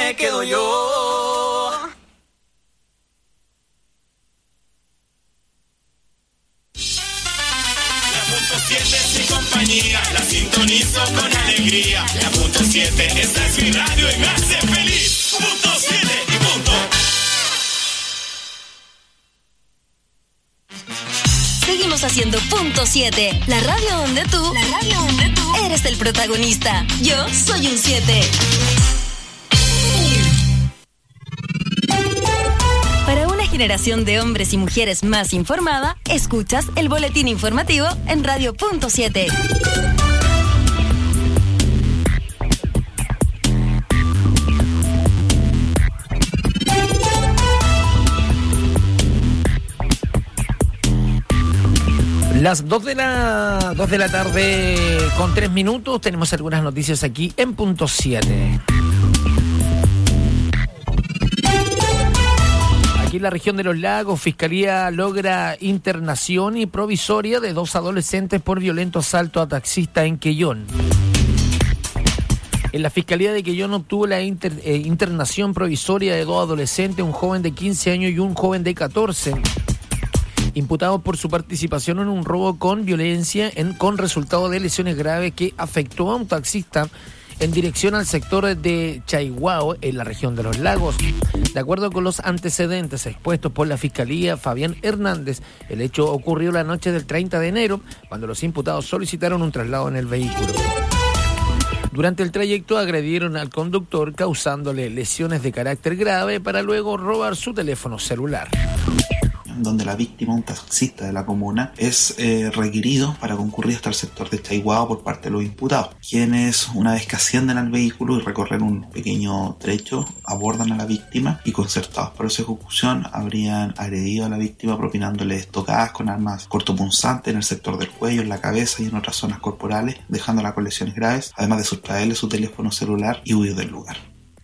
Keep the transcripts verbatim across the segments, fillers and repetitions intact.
me quedo yo. La punto siete es mi compañía, la sintonizo con alegría. La punto siete, esta es mi radio y me hace feliz. Punto siete y punto. Seguimos haciendo punto siete, la radio donde tú, la radio donde tú eres el protagonista. Yo soy un siete. Para una generación de hombres y mujeres más informada, escuchas el boletín informativo en Radio punto siete. Las dos de la dos de la tarde con tres minutos, tenemos algunas noticias aquí en punto siete. Aquí en la región de Los Lagos, Fiscalía logra internación y provisoria de dos adolescentes por violento asalto a taxista en Quellón. En la Fiscalía de Quellón obtuvo la inter, eh, internación provisoria de dos adolescentes, un joven de quince años y un joven de catorce. Imputados por su participación en un robo con violencia en, con resultado de lesiones graves que afectó a un taxista en dirección al sector de Chaihuao, en la región de Los Lagos. De acuerdo con los antecedentes expuestos por la Fiscalía Fabián Hernández, el hecho ocurrió la noche del treinta de enero, cuando los imputados solicitaron un traslado en el vehículo. Durante el trayecto agredieron al conductor causándole lesiones de carácter grave para luego robar su teléfono celular. Donde la víctima, un taxista de la comuna, es eh, requerido para concurrir hasta el sector de Chaihuao por parte de los imputados, quienes, una vez que ascienden al vehículo y recorren un pequeño trecho, abordan a la víctima y, concertados por esa ejecución, habrían agredido a la víctima propinándole estocadas con armas cortopunzantes en el sector del cuello, en la cabeza y en otras zonas corporales, dejándola con lesiones graves, además de sustraerle su teléfono celular y huir del lugar.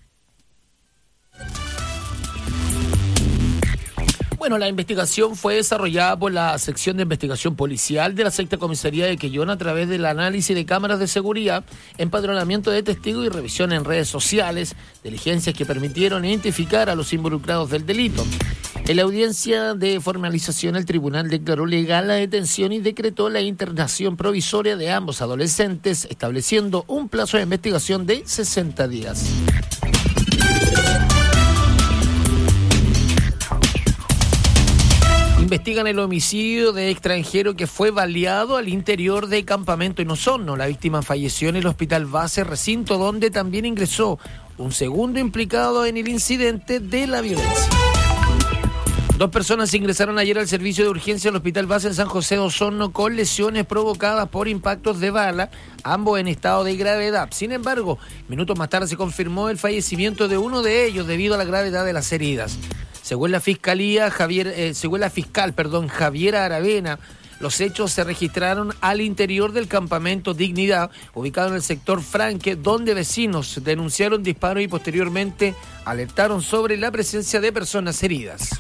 Bueno, la investigación fue desarrollada por la sección de investigación policial de la sexta comisaría de Quellón a través del análisis de cámaras de seguridad, empadronamiento de testigos y revisión en redes sociales, diligencias que permitieron identificar a los involucrados del delito. En la audiencia de formalización, el tribunal declaró legal la detención y decretó la internación provisoria de ambos adolescentes, estableciendo un plazo de investigación de sesenta días. Investigan el homicidio de extranjero que fue baleado al interior de Campamento en Osorno. La víctima falleció en el hospital base, recinto donde también ingresó un segundo implicado en el incidente de la violencia. Dos personas ingresaron ayer al servicio de urgencia del hospital base en San José de Osorno con lesiones provocadas por impactos de bala, ambos en estado de gravedad. Sin embargo, minutos más tarde se confirmó el fallecimiento de uno de ellos debido a la gravedad de las heridas. Según la fiscalía, Javier, eh, según la fiscal, perdón, Javiera Aravena, los hechos se registraron al interior del campamento Dignidad, ubicado en el sector Franque, donde vecinos denunciaron disparos y posteriormente alertaron sobre la presencia de personas heridas.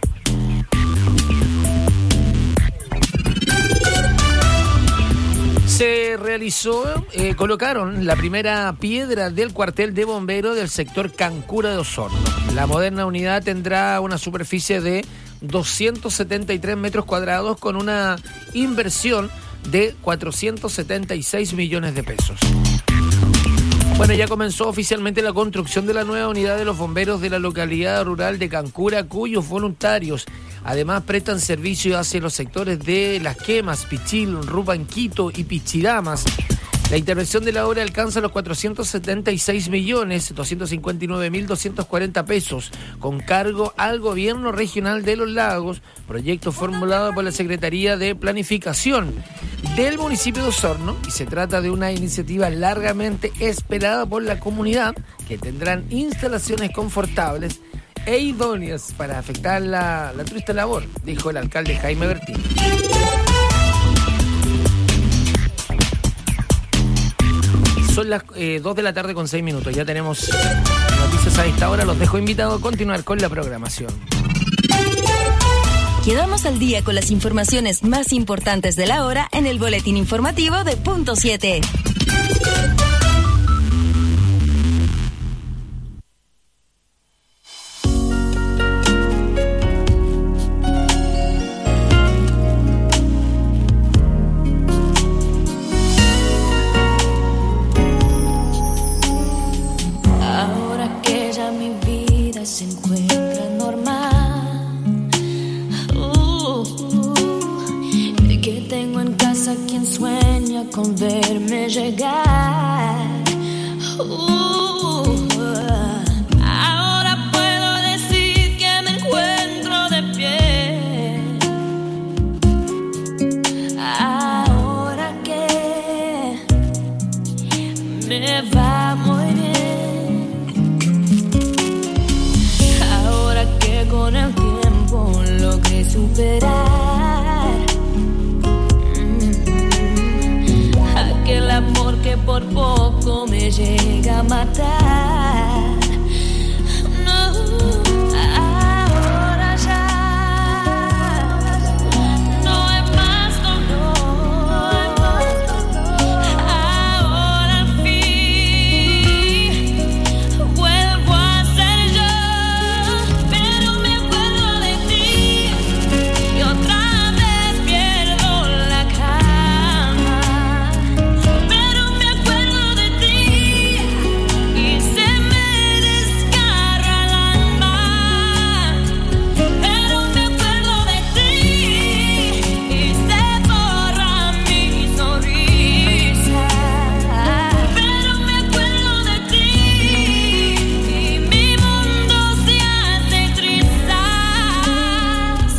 Se realizó, eh, colocaron la primera piedra del cuartel de bomberos del sector Cancura de Osorno. La moderna unidad tendrá una superficie de doscientos setenta y tres metros cuadrados con una inversión de cuatrocientos setenta y seis millones de pesos. Bueno, ya comenzó oficialmente la construcción de la nueva unidad de los bomberos de la localidad rural de Cancura, cuyos voluntarios además prestan servicio hacia los sectores de Las Quemas, Pichil, Rubanquito y Pichidamas. La intervención de la obra alcanza los cuatrocientos setenta y seis millones doscientos cincuenta y nueve mil doscientos cuarenta pesos, con cargo al Gobierno Regional de Los Lagos, proyecto formulado por la Secretaría de Planificación del municipio de Osorno, y se trata de una iniciativa largamente esperada por la comunidad, que tendrán instalaciones confortables e idóneas para afectar la, la triste labor, dijo el alcalde Jaime Bertín. Son las eh, dos de la tarde con seis minutos. Ya tenemos noticias a esta hora. Los dejo invitados a continuar con la programación. Quedamos al día con las informaciones más importantes de la hora en el boletín informativo de Punto siete. está muy bien. Ahora que con el tiempo logré superar mm, aquel amor que por poco me llega a matar. No, ahora ya no hay más dolor. Ahora al fin vuelvo a ser yo, pero me acuerdo de ti y otra vez pierdo la calma. Pero me acuerdo de ti y se me desgarra el alma. Pero me acuerdo de ti y se borra mi sonrisa. Pero me acuerdo de ti y mi mundo se hace trizas.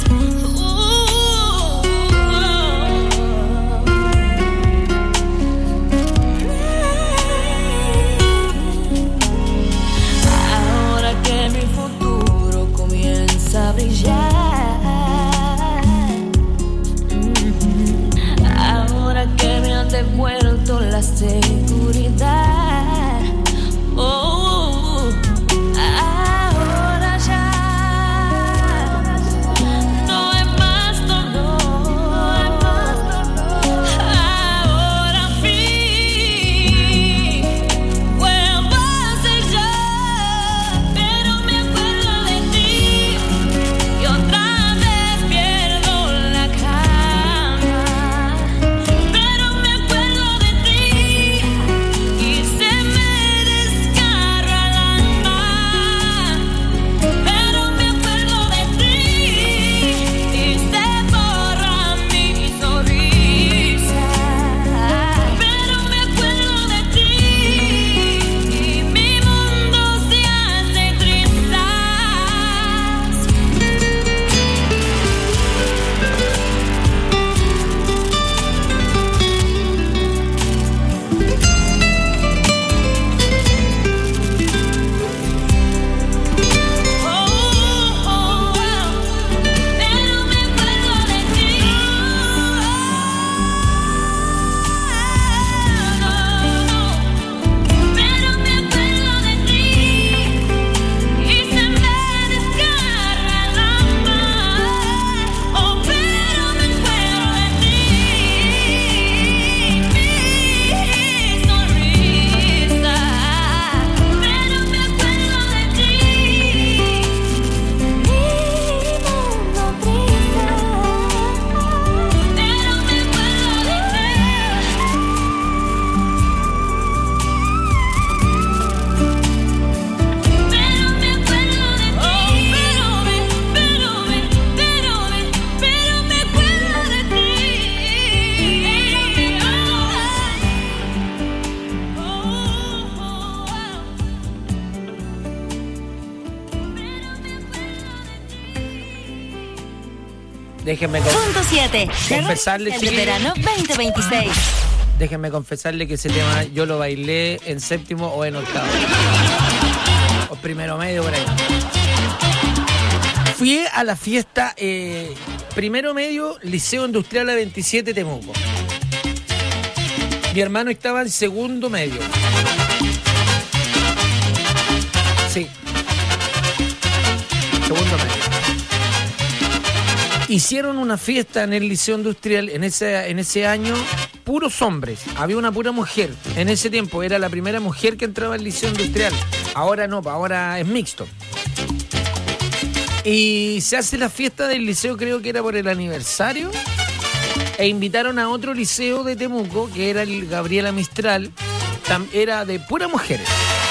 Ahora que mi futuro comienza a brillar, ahora que me han devuelto la seguridad, oh, ahora ya no hay más dolor. Ahora al fin vuelvo a ser yo, pero me acuerdo de ti y otra vez pierdo la calma. Pero me acuerdo de ti y se me desgarra el alma. Pero me acuerdo de ti y se borra mi sonrisa. Pero me acuerdo de ti y mi mundo se hace trizas. Oh, oh, oh, pero me acuerdo de ti. No, no, pero me acuerdo de ti y se me desgarra el alma. Oh, pero me acuerdo de ti, mi sonrisa. Pero me acuerdo de ti, mi mundo triste. Pero me acuerdo de ti. Pero me acuerdo de ti. Oh, pero me, pero me, pero me, pero me acuerdo de ti. Oh, oh, oh, Déjenme con- Punto siete. confesarle, El chiquillos, verano veinte veintiséis. déjenme confesarle que ese tema yo lo bailé en séptimo o en octavo. O primero medio por ahí. Fui a la fiesta eh, primero medio Liceo Industrial A veintisiete Temuco. Mi hermano estaba en segundo medio. Sí. Segundo medio. Hicieron una fiesta en el Liceo Industrial en ese, en ese año, puros hombres. Había una pura mujer. En ese tiempo era la primera mujer que entraba al Liceo Industrial. Ahora no, ahora es mixto. Y se hace la fiesta del liceo, creo que era por el aniversario. E invitaron a otro liceo de Temuco, que era el Gabriela Mistral. Tam- Era de puras mujeres.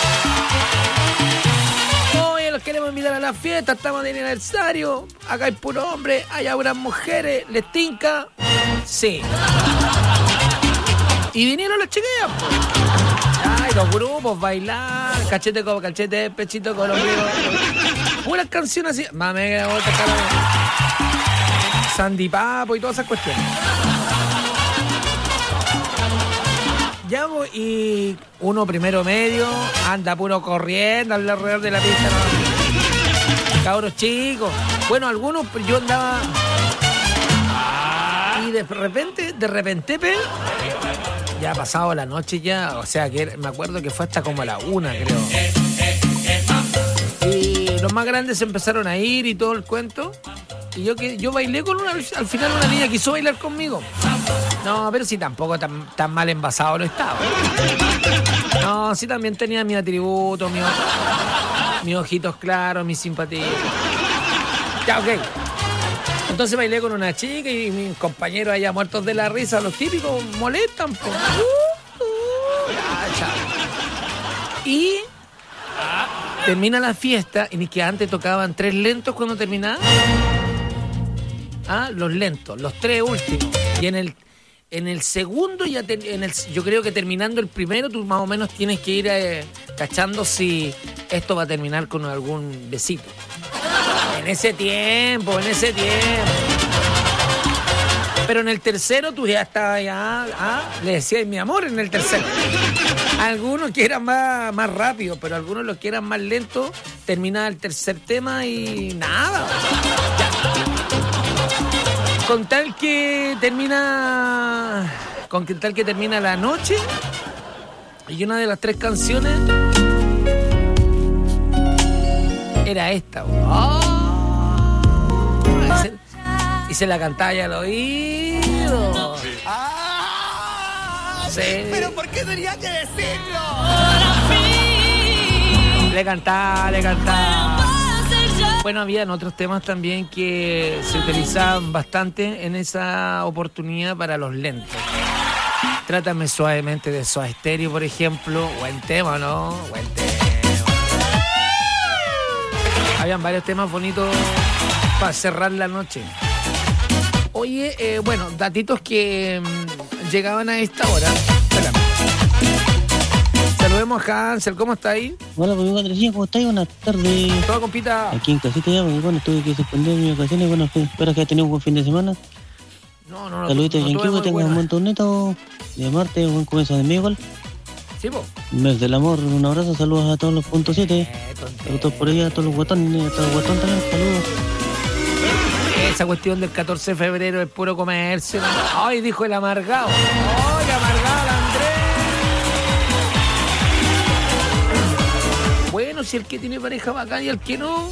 Oye, los queremos invitar a la fiesta, estamos de aniversario. Acá hay puro hombre, hay algunas mujeres. ¿Les tinca? Sí. Y vinieron las chiquillas, pues. Ay, los grupos, bailar, cachete con cachete, pechito con ombligo. Puras canciones así. Mame, otra cara. Sandy Papo y todas esas cuestiones. Ya llego y uno primero medio anda puro corriendo alrededor de la pista. ¿No? Cabros chicos. Bueno, algunos yo andaba y de repente, de repente, pe, ya ha pasado la noche ya, o sea que me acuerdo que fue hasta como a la una, creo. Y los más grandes empezaron a ir y todo el cuento. Y yo que yo bailé con una, al final una niña quiso bailar conmigo. No, pero sí, tampoco tan, tan mal envasado no estaba. No, sí, también tenía mis atributos, mis, mis ojitos claros, mis simpatías. Ya, ok. Entonces bailé con una chica y mis compañeros allá muertos de la risa, los típicos molestan. Po. Uh, uh, ya, chao. Y termina la fiesta y ni que antes tocaban tres lentos cuando terminaba. Ah, los lentos, los tres últimos. Y en el en el segundo, ya te, en el, yo creo que terminando el primero, tú más o menos tienes que ir eh, cachando si esto va a terminar con algún besito. En ese tiempo, en ese tiempo. Pero en el tercero tú ya estabas ya, ah, le decías mi amor en el tercero. Algunos que eran más, más rápidos, pero algunos los que eran más lentos, terminaba el tercer tema y nada. Ya. Con tal que termina, con tal que termina la noche, y una de las tres canciones era esta. Oh, y se la cantaba ya al oído. ¡Ah! Sí. ¿Pero por qué tenía que decirlo? Le cantaba, le cantaba. Bueno, habían otros temas también que se utilizaban bastante en esa oportunidad para los lentos. Trátame suavemente de Soda Stereo, por ejemplo. Buen tema, ¿no? Buen tema. Habían varios temas bonitos para cerrar la noche. Oye, eh, bueno, datitos que mmm, llegaban a esta hora. Espérame. Saludemos a Hansel, ¿cómo está ahí? Hola, conmigo Andresía, ¿cómo estás? Buenas tardes. Todo, compita. Aquí en casita ya, porque bueno, tuve que suspender mis vacaciones. Bueno, espero que haya tenido un buen fin de semana. No, no, no. Saluditos, no, Yanquivo, no que tengas un buen torneo de martes, un buen comienzo de mes igual. Sí, po. Mes del amor, un abrazo, saludos a todos los puntos siete. Eh, Saludos por allá a todos los guatones, a todos los guatones también, saludos. Esa cuestión del catorce de febrero es puro comercio. Ay, dijo el amargado. Ay, amargado el Andrés. Bueno, si el que tiene pareja bacán y el que no.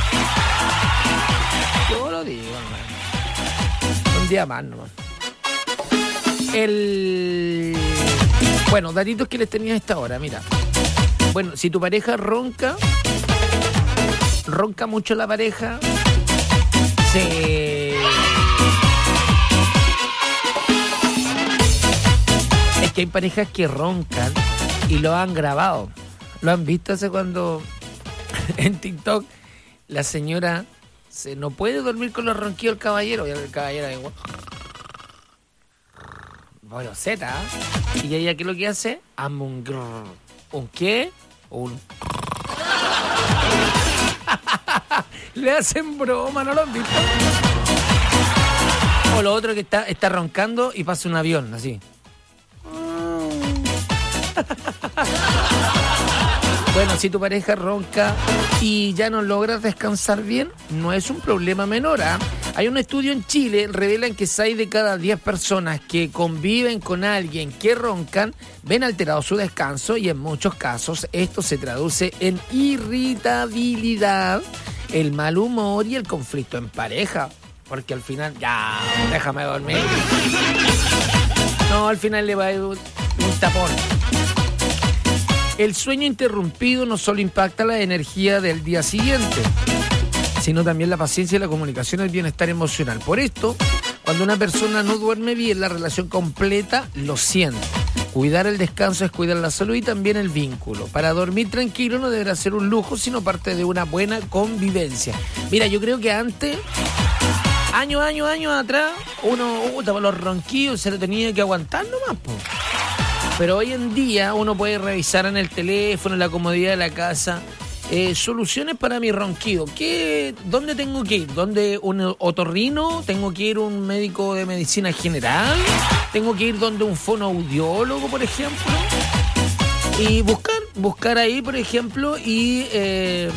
Yo lo digo, hermano. Un día más, nomás. El... Bueno, datitos que les tenía a esta hora, mira. Bueno, si tu pareja ronca, ronca mucho la pareja, se... Es que hay parejas que roncan y lo han grabado. Lo han visto hace cuando en TikTok la señora se no puede dormir con los ronquidos del caballero. Y el caballero igual. Bueno, Z. ¿Eh? Y ella, ¿qué es lo que hace? Amo un grrr. ¿Un qué? Un... Le hacen broma, ¿no lo han visto? O lo otro que está, está roncando y pasa un avión, así. Bueno, si tu pareja ronca y ya no logras descansar bien, no es un problema menor, ¿eh? Hay un estudio en Chile, revelan que seis de cada diez personas que conviven con alguien que roncan ven alterado su descanso y en muchos casos esto se traduce en irritabilidad, el mal humor y el conflicto en pareja. Porque al final, ya, déjame dormir. No, al final le va a ir un, un tapón. El sueño interrumpido no solo impacta la energía del día siguiente, sino también la paciencia y la comunicación y el bienestar emocional. Por esto, cuando una persona no duerme bien, la relación completa lo siente. Cuidar el descanso es cuidar la salud y también el vínculo. Para dormir tranquilo no deberá ser un lujo, sino parte de una buena convivencia. Mira, yo creo que antes, años, años, años atrás, uno, uh, los ronquidos se lo tenía que aguantar nomás, po. Pero hoy en día uno puede revisar en el teléfono, en la comodidad de la casa, eh, soluciones para mi ronquido. ¿Qué, ¿Dónde tengo que ir? ¿Dónde un otorrino? ¿Tengo que ir a un médico de medicina general? ¿Tengo que ir donde un fonoaudiólogo, por ejemplo? Y buscar, buscar ahí, por ejemplo, y eh,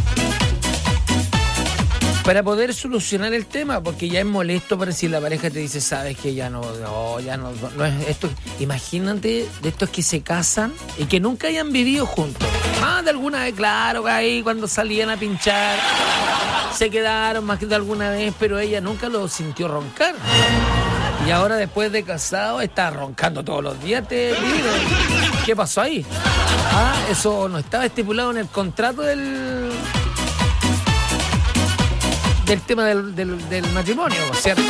para poder solucionar el tema, porque ya es molesto para si la pareja te dice, sabes que ya no, no ya no, no es esto. Imagínate de estos que se casan y que nunca hayan vivido juntos. Más de alguna vez, claro, que ahí cuando salían a pinchar se quedaron más que de alguna vez, pero ella nunca lo sintió roncar. Y ahora después de casado está roncando todos los días. Te digo, ¿qué pasó ahí? Ah, eso no estaba estipulado en el contrato del del tema del, del, del matrimonio, ¿cierto?